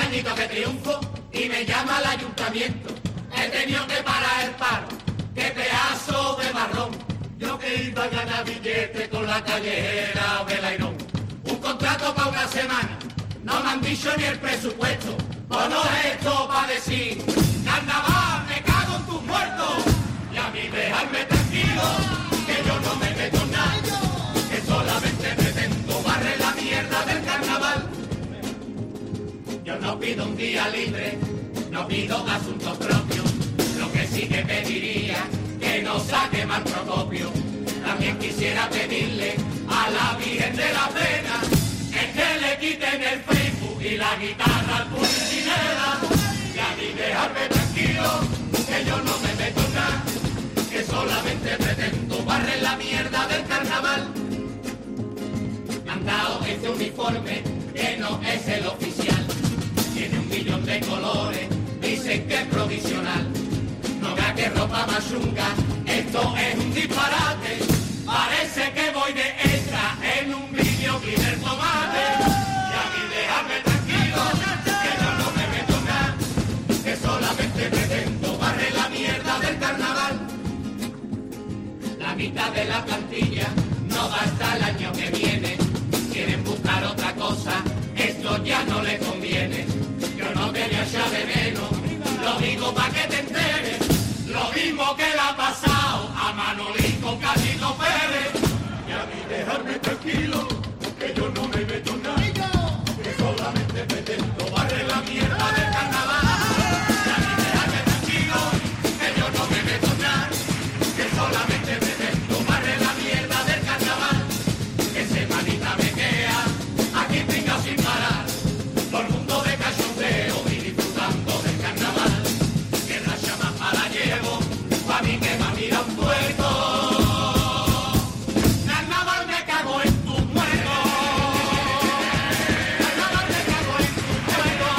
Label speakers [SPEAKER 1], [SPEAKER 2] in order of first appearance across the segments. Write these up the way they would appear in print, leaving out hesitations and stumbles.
[SPEAKER 1] añitos que triunfo y me llama al ayuntamiento. He tenido que parar el paro, qué pedazo de marrón. Yo que iba a ganar billete con la callejera Belairón. Un contrato para una semana, no me han dicho ni el presupuesto. Pues no es esto para decir, carnaval, me cago en tus muertos. Y a mí dejarme tranquilo, que yo no me meto en nada, que solamente pretendo barrer la mierda del carnaval. Yo no pido un día libre, no pido asuntos propios, lo que sí que pediría, que no saque mal Procopio. También quisiera pedirle a la Virgen de la Pena, es que le quiten el Facebook y la guitarra al Pulcinella. Y a mí dejarme tranquilo, que yo no me meto en nada, que solamente pretendo barrer la mierda del carnaval. Me han dado este uniforme, que no es el oficial, tiene 1.000.000 de colores, dicen que es provisional. No vea que ropa más chunga, esto es un disparate, parece que voy de extra en un videoclip del Tomate. Y a mí déjame tranquilo, que yo no me meto en nada, que solamente pretendo barrer la mierda del carnaval. La mitad de la plantilla no va hasta el año que viene, quieren buscar otra cosa, esto ya no les conviene. Yo no te voy a echar de menos, lo digo pa' que te enteres, lo mismo que le ha pasado a Manolito Carlito Pérez. Y a mí dejarme tranquilo, que yo no me meto en nada, que solamente pretendo barrer la mierda del carnaval. Y a mí dejarme tranquilo, que yo no me meto en nada, que solamente pretendo barrer la mierda del carnaval. Que semanita me queda aquí pringao sin parar, todo el mundo de cachondeo y disfrutando del carnaval. Que la llama para llevo, pa' mí que me mira un tuerto. Carnaval me cago en tu muerto. Carnaval me cago en tu muerto.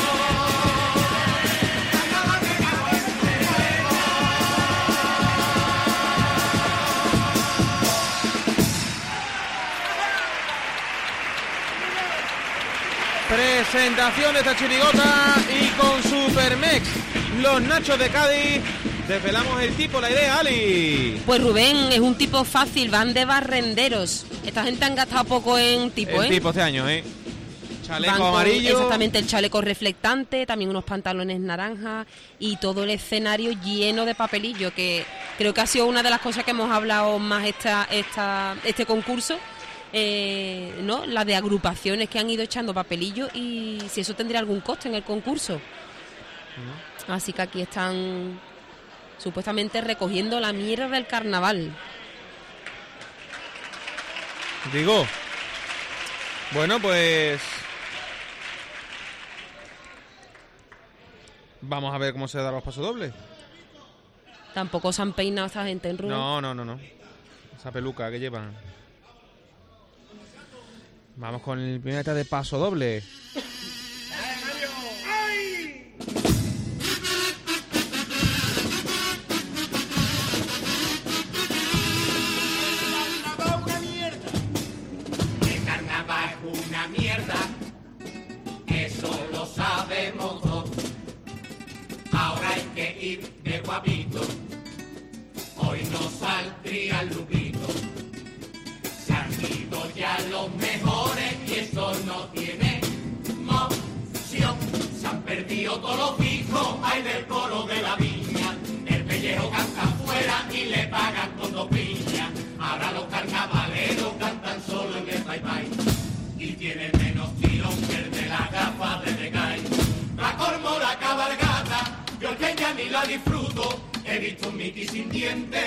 [SPEAKER 1] Carnaval me cago en tu muerto.
[SPEAKER 2] Presentación de esta chirigota y con Supermex, los Nachos de Cádiz, desvelamos el tipo, la idea, Ali.
[SPEAKER 3] Pues Rubén, es un tipo fácil, van de barrenderos. Esta gente han gastado poco en tipo,
[SPEAKER 2] El tipo este año, chaleco
[SPEAKER 3] Van con,
[SPEAKER 2] amarillo.
[SPEAKER 3] exactamente, el chaleco reflectante, también unos pantalones naranjas y todo el escenario lleno de papelillo, que creo que ha sido una de las cosas que hemos hablado más este concurso. ¿No? La de agrupaciones que han ido echando papelillo y si eso tendría algún coste en el concurso. Así que aquí están supuestamente recogiendo la mierda del carnaval.
[SPEAKER 2] Digo, bueno, pues vamos a ver cómo se dan los pasodobles.
[SPEAKER 3] Tampoco se han peinado esta gente en Rubén.
[SPEAKER 2] No. Esa peluca que llevan. Vamos con el primer de paso doble.
[SPEAKER 1] El carnaval es una mierda, eso lo sabemos todos. Ahora hay que ir de guapito, hoy no saldría el Lupito. Se han ido ya los mejores y esto no tiene moción. Se han perdido todos los hijos, hay del coro de la viña. El pellejo canta afuera y le pagan con 2 piñas. Ahora los carnavaleros cantan solo en el bye-bye y tienen menos tirón que el de las gafas de Decay. La cormo, la cabalgata, yo que ya ni la disfruto, he visto un Mickey sin dientes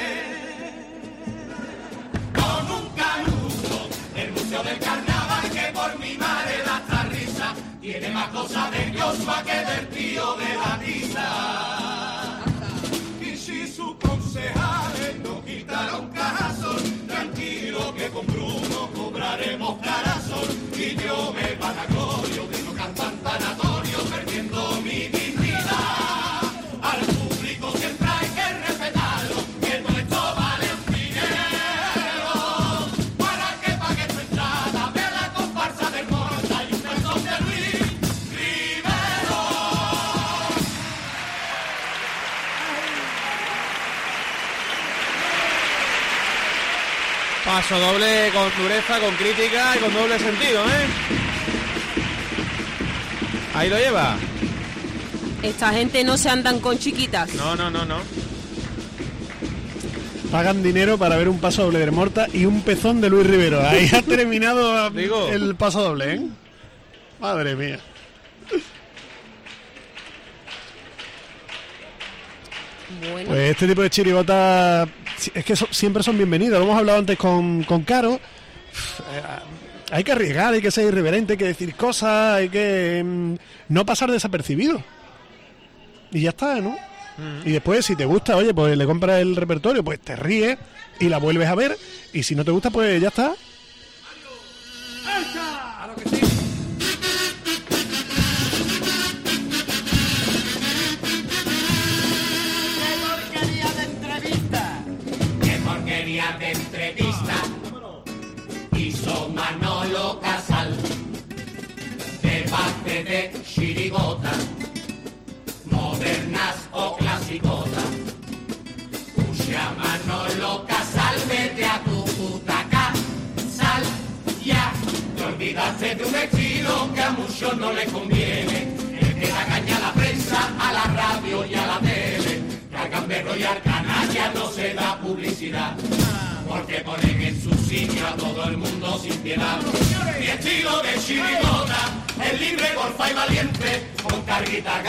[SPEAKER 1] con un canuto. El museo del carnaval, que por mi madre da esta risa, tiene más cosas de Joshua que del tío de la tiza. Y si sus concejales no quitaron carazón, tranquilo que con Bruno cobraremos carazón. Y yo me vanaglorio de no cantar tanatorio, perdiendo mi dignidad. Al público siempre hay que respetarlo, que todo esto vale un dinero. Para que pague tu entrada, ve la comparsa del Morsa y un beso de Luis Rivero.
[SPEAKER 2] Paso doble con dureza, con crítica y con doble sentido, ¿eh? Ahí lo lleva.
[SPEAKER 3] Esta gente no se andan con chiquitas.
[SPEAKER 2] No.
[SPEAKER 4] Pagan dinero para ver un paso doble de Morta y un pezón de Luis Rivero. Ahí ha terminado el paso doble, ¿eh? Madre mía.
[SPEAKER 3] Bueno.
[SPEAKER 4] Pues este tipo de chirigotas es que siempre son bienvenidos. Lo hemos hablado antes con Caro. Hay que arriesgar, hay que ser irreverente, hay que decir cosas, hay que no pasar desapercibido. Y ya está, ¿no? Y después, si te gusta, oye, pues le compras el repertorio, pues te ríes y la vuelves a ver. Y si no te gusta, pues ya está.
[SPEAKER 1] ¡Claro que sí! ¡Qué porquería de entrevista! Hizo Manolo Casal. Debate de chirigota, modernas o clasicotas. Puxa Manolo Casal, vete a tu puta sal ya. Te olvidaste de un estilo que a muchos no les conviene. El que da caña a la prensa, a la radio y a la tele. Que al gamberro y al canalla no se da publicidad. Porque ponen en su sitio a todo el mundo sin piedad. Mi estilo de chirigota es libre, golfa y valiente, con carguita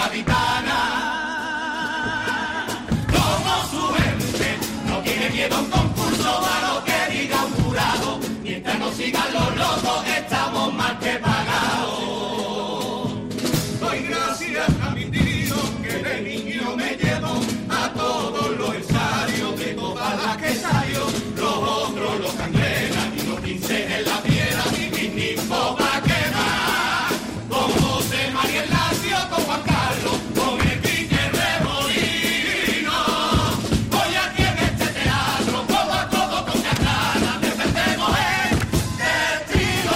[SPEAKER 1] gaditana. Como su gente no tiene miedo a un concurso, a lo que diga un jurado. Mientras nos sigan los locos, estamos más que pagados. Doy gracias a mi tío, que de niño me llevo a todos los ensayos de todas las que salió. Los otros los cangrenan y los pinces en la piedra, y mis ninfos va a quemar. Con José María Lacio, con Juan Carlos, con el Pique Remolino. Hoy aquí en este teatro, codo a codo con Catrana, defendemos el estilo.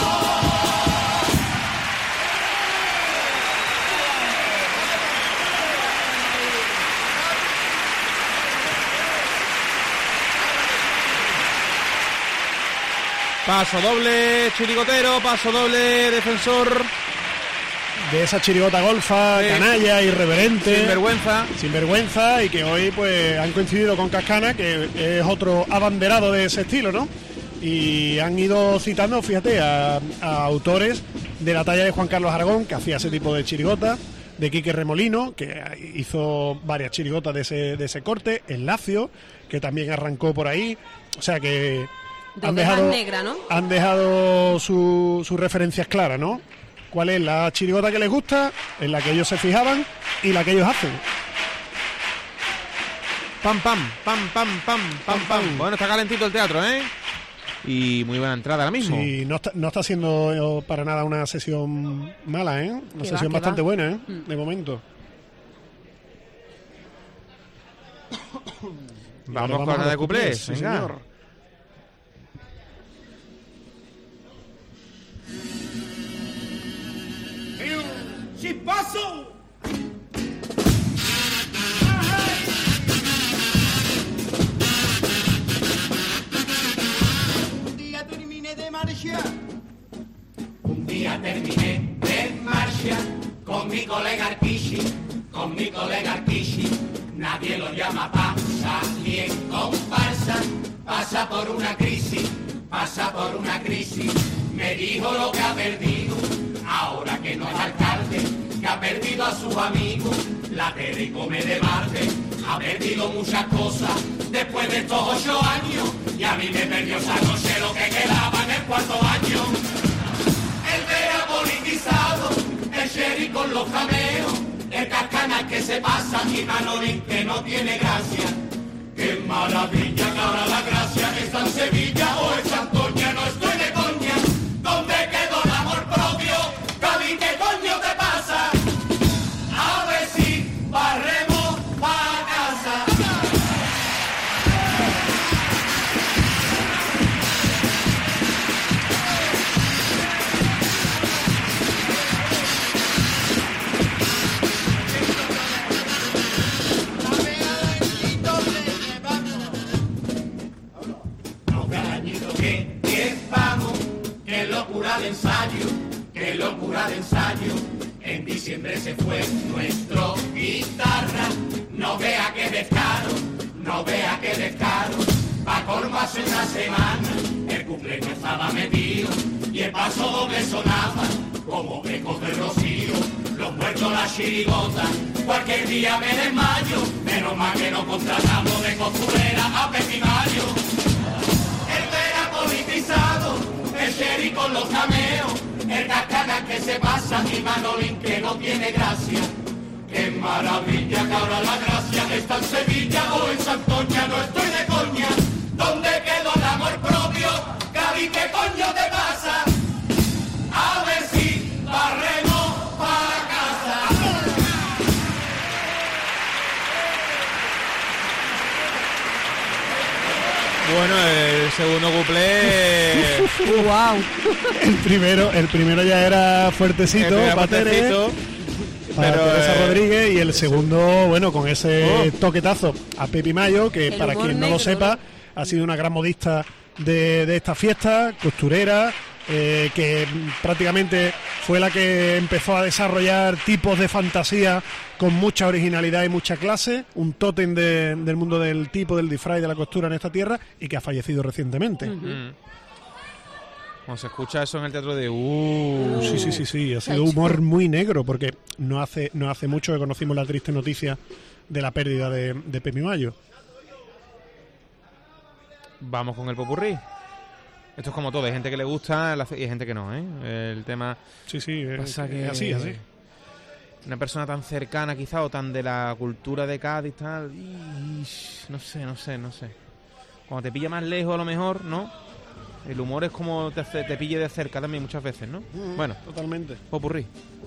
[SPEAKER 2] Paso doble chirigotero, paso doble defensor.
[SPEAKER 4] De esa chirigota golfa,
[SPEAKER 2] Sí.
[SPEAKER 4] canalla, irreverente,
[SPEAKER 2] Sinvergüenza.
[SPEAKER 4] y que hoy pues han coincidido con Cascana, que es otro abanderado de ese estilo, ¿no? Y han ido citando, fíjate, a autores de la talla de Juan Carlos Aragón, que hacía ese tipo de chirigota, de Quique Remolino, que hizo varias chirigotas de ese corte, el Lacio, que también arrancó por ahí, o sea que
[SPEAKER 3] De ovejas negras, ¿no?
[SPEAKER 4] han dejado sus referencias claras, ¿no? ¿Cuál es la chirigota que les gusta, en la que ellos se fijaban y la que ellos hacen?
[SPEAKER 2] Pam, pam. Bueno, está calentito el teatro, ¿eh? Y muy buena entrada ahora mismo.
[SPEAKER 4] Sí, no está siendo para nada una sesión mala, ¿eh? Una
[SPEAKER 3] Que
[SPEAKER 4] sesión
[SPEAKER 3] va,
[SPEAKER 4] bastante
[SPEAKER 3] que va.
[SPEAKER 4] buena, ¿eh? De momento.
[SPEAKER 2] Vamos con la de cuplés,
[SPEAKER 4] sí,
[SPEAKER 2] venga.
[SPEAKER 4] señor.
[SPEAKER 1] ¡Chispazo!
[SPEAKER 5] Un día terminé de marchar.
[SPEAKER 1] Un día terminé de marcha con mi colega Arquishi, Nadie lo llama pa' salir en comparsa. Pasa por una crisis. Me dijo lo que ha perdido, ahora que no es alcalde, que ha perdido a sus amigos, la tele y come de Marte. Ha perdido muchas cosas después de estos 8 años, y a mí me perdió esa noche lo que quedaba en el cuarto año. El vera politizado, el Sherry con los cameos, el Cascana que se pasa y Manolín que no tiene gracia. ¡Qué maravilla que ahora la gracia está en Sevilla o en Santoña! No estoy de coña. ¿Dónde quedó el amor propio? Gaby, ¿qué coño te pasa? A ver si barremos pa' casa. No, carañito. que 10 vamos, qué locura de ensayo, qué locura de ensayo. En diciembre se fue nuestro guitarra, no vea que descaro, no vea que descaro. Pa' colmo hace una semana, el cumpleaños estaba metido y el paso doble sonaba como ecos de rocío. Los muertos, la chirigota, cualquier día me desmayo, menos mal que no contratamos de costurera a Pepimayo. El vera politizado, el Sherry con los cameos, el cascana que se pasa y Manolín que no tiene gracia. ¡Qué maravilla que ahora la gracia está en Sevilla o en Santoña! No estoy de coña. ¿Dónde quedó el amor propio? Cali, ¿qué coño te pasa? A ver si barremos para casa.
[SPEAKER 2] Bueno, el segundo cuplé.
[SPEAKER 3] ¡Wow!
[SPEAKER 4] El primero ya era fuertecito para Teresa Rodríguez, y el segundo, bueno, con ese toquetazo a Pepi Mayo, que para quien no lo sepa, ha sido una gran modista de esta fiesta, costurera, que prácticamente fue la que empezó a desarrollar tipos de fantasía con mucha originalidad y mucha clase, un tótem del mundo del tipo, del disfraz y de la costura en esta tierra, y que ha fallecido recientemente.
[SPEAKER 2] Cuando se escucha eso en el teatro de
[SPEAKER 4] Sí, ha sido humor muy negro, porque no hace mucho que conocimos la triste noticia de la pérdida de Pepi Mayo.
[SPEAKER 2] Vamos con el popurrí. Esto es como todo, hay gente que le gusta y hay gente que no, ¿eh? El tema...
[SPEAKER 4] Sí,
[SPEAKER 2] pasa que
[SPEAKER 4] así.
[SPEAKER 2] Una persona tan cercana quizá o tan de la cultura de Cádiz tal, no sé. Cuando te pilla más lejos a lo mejor, ¿no? El humor es como te pille de cerca también muchas veces, ¿no? Bueno,
[SPEAKER 4] totalmente.
[SPEAKER 2] Popurrí.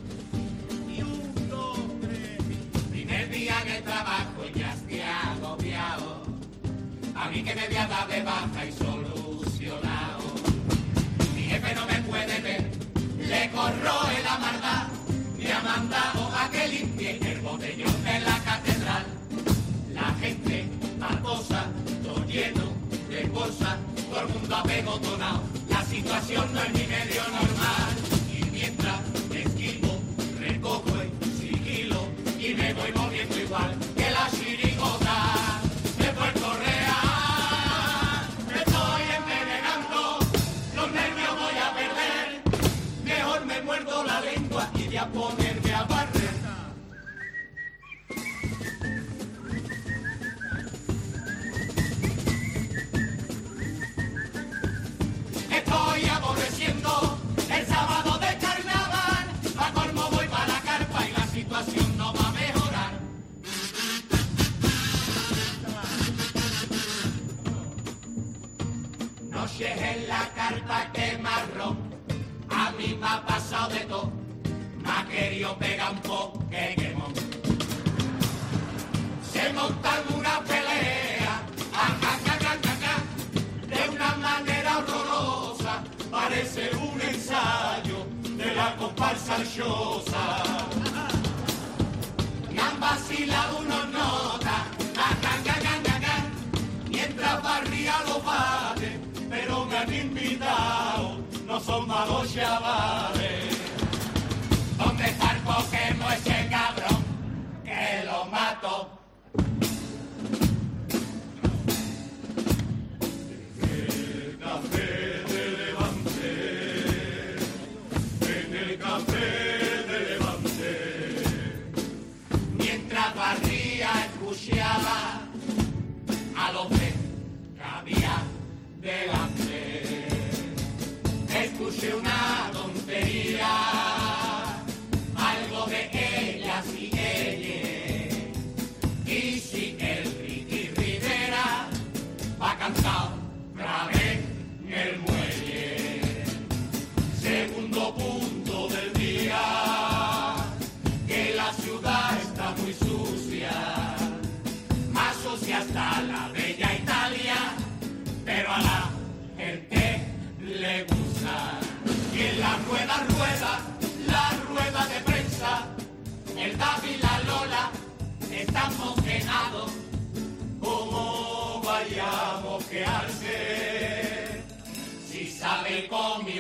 [SPEAKER 1] Primer día de trabajo ya estoy agobiado. A mí que me voy a dar de baja y solucionado. Mi jefe no me puede ver, le corroe la maldad. Me ha mandado a que limpie el botellón de la catedral. La gente matosa, todo lleno de cosas, todo el mundo apegotonado. La situación no es ni medio normal. Y mientras me esquivo, recojo el sigilo y me voy moviendo igual que la chirigota de Puerto Real. Me estoy envenenando, los nervios voy a perder. Mejor me muerdo la lengua y voy a ponerme a barrer. Estoy aborreciendo el sábado de carnaval. A colmo voy para la carpa y la situación no va a mejorar. Noches en la carpa que marrón, a mí me ha pasado de todo. Me ha querido pegar un Pokémon. Se montan una pelea, de una manera horrorosa. Parece un ensayo de la comparsa ansiosa. Me han vacilado unos notas, mientras barría los bares, pero me han invitado, no son malos chavales. ¿Dónde está el Pokémon ese cabrón? Que lo mato. Mientras barría escuchaba a los que había delante. Escuché una tontería, algo de ellas y ellas. Y si el Ricky Rivera va a cantar otra vez en el muelle. Segundo punto del día, que la ciudad está muy sucia, más sucia hasta la bella Italia, pero a la gente le gusta. Y en la rueda de prensa, el David y la Lola están moquenados. ¿Cómo vayamos a quedarse?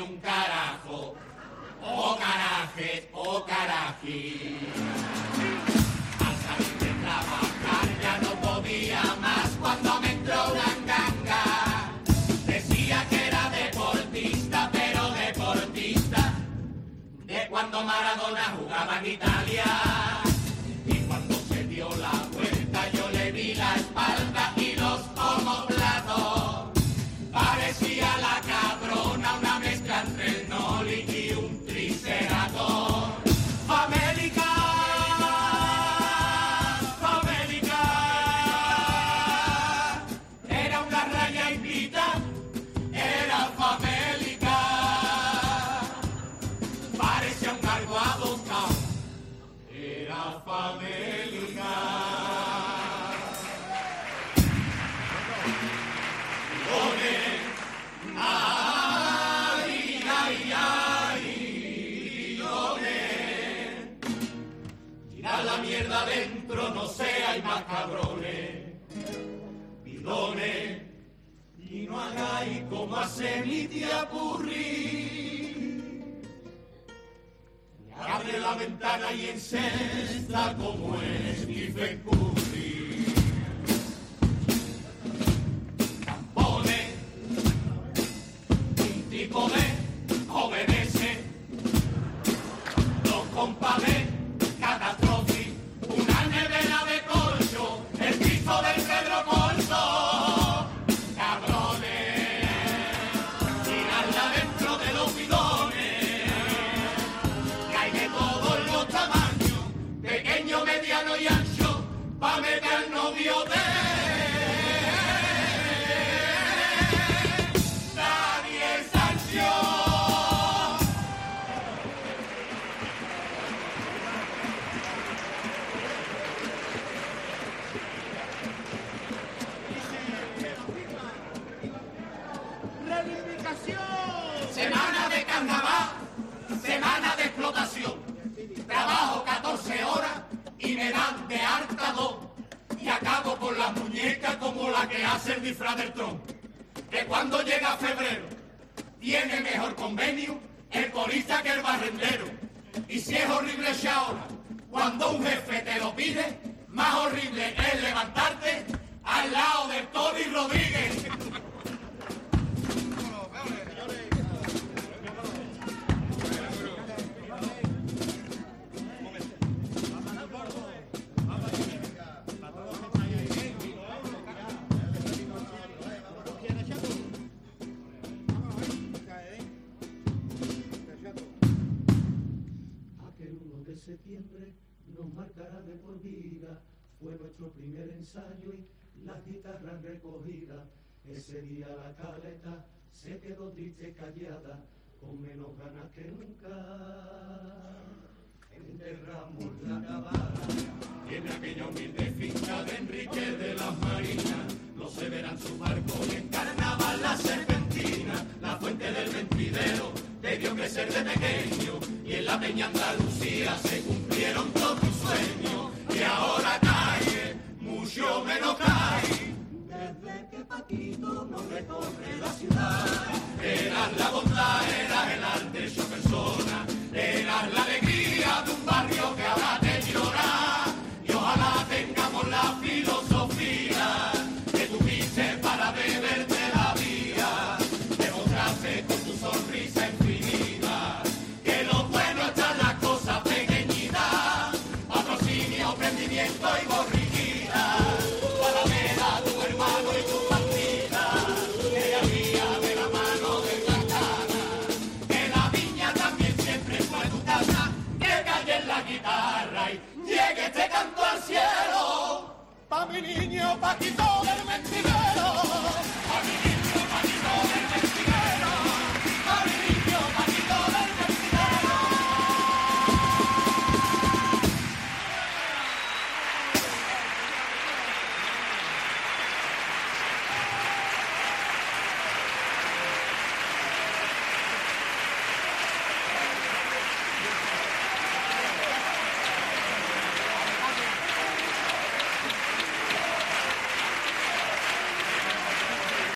[SPEAKER 1] un carajo, oh caraje, oh carají. Al salir de trabajar ya no podía más cuando me entró una ganga. Decía que era deportista, pero deportista de cuando Maradona jugaba en Italia. Y cuando se dio la vuelta yo le vi la espalda y los omoplatos. Parecía la cabrona, una mezcla entre el Noli y un triceratón. ¡Famélica! ¡Famélica! Era una raya invita, era famélica. Parecía un cargo adoptado, era famélica. Ay, ay, ay, bidones. Tirad la mierda adentro, no seáis más cabrones. Bidones, y no hagáis como hace mi tía Purri. Abre la ventana y encesta como es Stephen Curry. Campones, tipo de obedece, los compadres, catástrofe, una nevera de colcho, el piso del Pedro Corso, cabrones, tirarla dentro de los bidones, que hay de todos los tamaños, pequeño, mediano y ancho, pa' meter al novio de... Semana de carnaval, semana de explotación. Trabajo 14 horas y me dan de harta 2. Y acabo con las muñecas como la que hace el disfraz del tron. Que cuando llega febrero tiene mejor convenio el corista que el barrendero. Y si es horrible ya ahora, cuando un jefe te lo pide, más horrible es levantarte al lado del Tony Rodríguez.
[SPEAKER 6] Septiembre nos marcará de por vida, fue nuestro primer ensayo y las guitarras recogidas. Ese día la caleta se quedó triste y callada, con menos ganas que nunca. Enterramos la cabala
[SPEAKER 1] y en aquella humilde finca de Enrique de las Marinas, no se verán su barco y en carnaval la serpentina, la fuente del mentidero debió crecer de pequeño y en la peña Andalucía se cumplieron todos sus sueños.